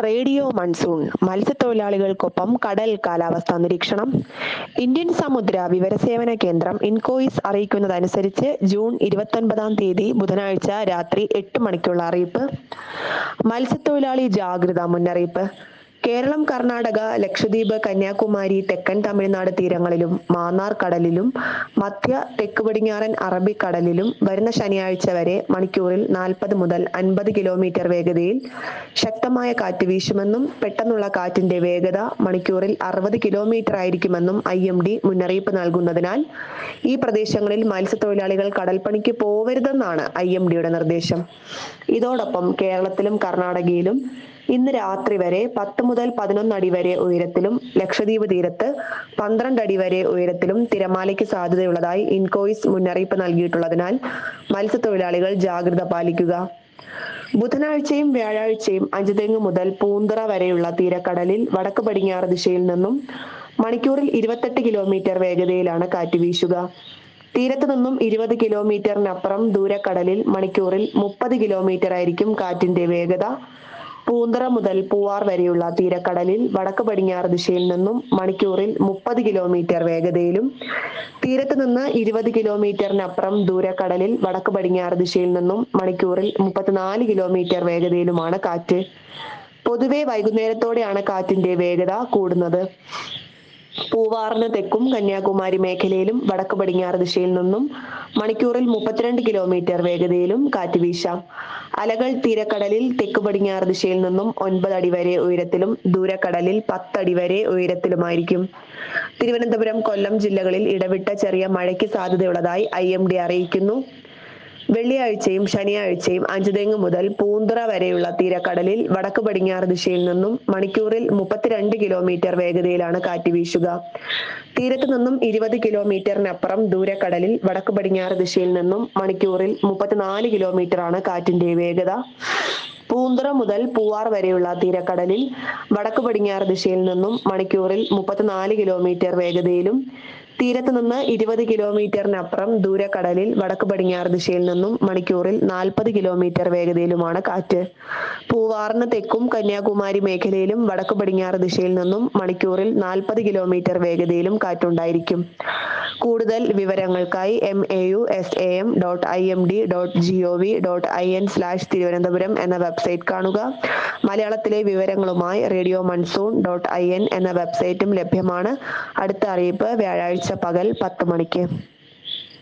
Radio monsoon മത്സ്യത്തൊഴിലാളികൾക്കൊപ്പം കടൽ കാലാവസ്ഥാ നിരീക്ഷണം. ഇന്ത്യൻ സമുദ്ര വിവരസേവന കേന്ദ്രം ഇൻകോയിസ് അറിയിക്കുന്നതനുസരിച്ച് ജൂൺ 29 ബുധനാഴ്ച രാത്രി 8 മണിക്കുള്ള അറിയിപ്പ്. മത്സ്യത്തൊഴിലാളി ജാഗ്രതാ മുന്നറിയിപ്പ്. കേരളം, കർണാടക, ലക്ഷദ്വീപ്, കന്യാകുമാരി, തെക്കൻ തമിഴ്നാട് തീരങ്ങളിലും മാന്നാർ കടലിലും മധ്യ തെക്ക് പടിഞ്ഞാറൻ അറബിക്കടലിലും വരുന്ന ശനിയാഴ്ച വരെ മണിക്കൂറിൽ 40 മുതൽ 50 കിലോമീറ്റർ വേഗതയിൽ ശക്തമായ കാറ്റ് വീശുമെന്നും പെട്ടെന്നുള്ള കാറ്റിന്റെ വേഗത മണിക്കൂറിൽ 60 കിലോമീറ്റർ ആയിരിക്കുമെന്നും IMD മുന്നറിയിപ്പ് നൽകുന്നതിനാൽ ഈ പ്രദേശങ്ങളിൽ മത്സ്യത്തൊഴിലാളികൾ കടൽപ്പണിക്ക് പോവരുതെന്നാണ് IMDയുടെ നിർദ്ദേശം. ഇതോടൊപ്പം കേരളത്തിലും കർണാടകയിലും ഇന്ന് രാത്രി വരെ 10 മുതൽ 11 അടി വരെ ഉയരത്തിലും ലക്ഷദ്വീപ് തീരത്ത് 12 അടി വരെ ഉയരത്തിലും തിരമാലയ്ക്ക് സാധ്യതയുള്ളതായി ഇൻകോയിസ് മുന്നറിയിപ്പ് നൽകിയിട്ടുള്ളതിനാൽ മത്സ്യത്തൊഴിലാളികൾ ജാഗ്രത പാലിക്കുക. ബുധനാഴ്ചയും വ്യാഴാഴ്ചയും അഞ്ചുതെങ്ങ് മുതൽ പൂന്തുറ വരെയുള്ള തീരക്കടലിൽ വടക്ക് പടിഞ്ഞാറ് ദിശയിൽ നിന്നും മണിക്കൂറിൽ 28 കിലോമീറ്റർ വേഗതയിലാണ് കാറ്റ് വീശുക. തീരത്ത് നിന്നും 20 കിലോമീറ്ററിനപ്പുറം ദൂരക്കടലിൽ മണിക്കൂറിൽ 30 കിലോമീറ്റർ ആയിരിക്കും കാറ്റിന്റെ വേഗത. പൂന്തുറ മുതൽ പൂവാർ വരെയുള്ള തീരക്കടലിൽ വടക്ക് പടിഞ്ഞാറ് ദിശയിൽ നിന്നും മണിക്കൂറിൽ 30 കിലോമീറ്റർ വേഗതയിലും തീരത്ത് നിന്ന് 20 കിലോമീറ്ററിനപ്പുറം ദൂരക്കടലിൽ വടക്ക് പടിഞ്ഞാറ് ദിശയിൽ നിന്നും മണിക്കൂറിൽ 34 കിലോമീറ്റർ വേഗതയിലുമാണ് കാറ്റ്. പൊതുവെ വൈകുന്നേരത്തോടെയാണ് കാറ്റിന്റെ വേഗത കൂടുന്നത്. പൂവാറിന് തെക്കും കന്യാകുമാരി മേഖലയിലും വടക്ക് പടിഞ്ഞാറ് ദിശയിൽ നിന്നും മണിക്കൂറിൽ 32 കിലോമീറ്റർ വേഗതയിലും കാറ്റ് വീശാം. അലകൾ തീരക്കടലിൽ തെക്ക് പടിഞ്ഞാറ് ദിശയിൽ നിന്നും 9 അടി വരെ ഉയരത്തിലും ദൂരക്കടലിൽ 10 അടി വരെ ഉയരത്തിലുമായിരിക്കും. തിരുവനന്തപുരം, കൊല്ലം ജില്ലകളിൽ ഇടവിട്ട ചെറിയ മഴയ്ക്ക് സാധ്യതയുള്ളതായി IMD അറിയിക്കുന്നു. വെള്ളിയാഴ്ചയും ശനിയാഴ്ചയും അഞ്ചുതെങ്ങ് മുതൽ പൂന്തുറ വരെയുള്ള തീരക്കടലിൽ വടക്ക് പടിഞ്ഞാറ് ദിശയിൽ നിന്നും മണിക്കൂറിൽ 32 കിലോമീറ്റർ വേഗതയിലാണ് കാറ്റ് വീശുക. തീരത്ത് നിന്നും 20 കിലോമീറ്ററിനപ്പുറം ദൂരക്കടലിൽ വടക്ക് പടിഞ്ഞാറ് ദിശയിൽ നിന്നും മണിക്കൂറിൽ 34 കിലോമീറ്ററാണ് കാറ്റിന്റെ വേഗത. പൂന്തുറ മുതൽ പൂവാർ വരെയുള്ള തീരക്കടലിൽ വടക്ക് പടിഞ്ഞാറ് ദിശയിൽ നിന്നും മണിക്കൂറിൽ 34 കിലോമീറ്റർ വേഗതയിലും തീരത്ത് നിന്ന് 20 കിലോമീറ്ററിനപ്പുറം ദൂരക്കടലിൽ വടക്ക് പടിഞ്ഞാറ് ദിശയിൽ നിന്നും മണിക്കൂറിൽ 40 കിലോമീറ്റർ വേഗതയിലുമാണ് കാറ്റ്. പൂവാറിന് തെക്കും കന്യാകുമാരി മേഖലയിലും വടക്ക് പടിഞ്ഞാറ് ദിശയിൽ നിന്നും മണിക്കൂറിൽ 40 കിലോമീറ്റർ വേഗതയിലും കാറ്റുണ്ടായിരിക്കും. കൂടുതൽ വിവരങ്ങൾക്കായി mau.imd.gov.in/തിരുവനന്തപുരം എന്ന വെബ്സൈറ്റ് കാണുക. മലയാളത്തിലെ വിവരങ്ങളുമായി റേഡിയോ മൺസൂൺ.in എന്ന വെബ്സൈറ്റും ലഭ്യമാണ്. അടുത്ത അറിയിപ്പ് വ്യാഴാഴ്ച പകൽ 10 മണിക്ക്.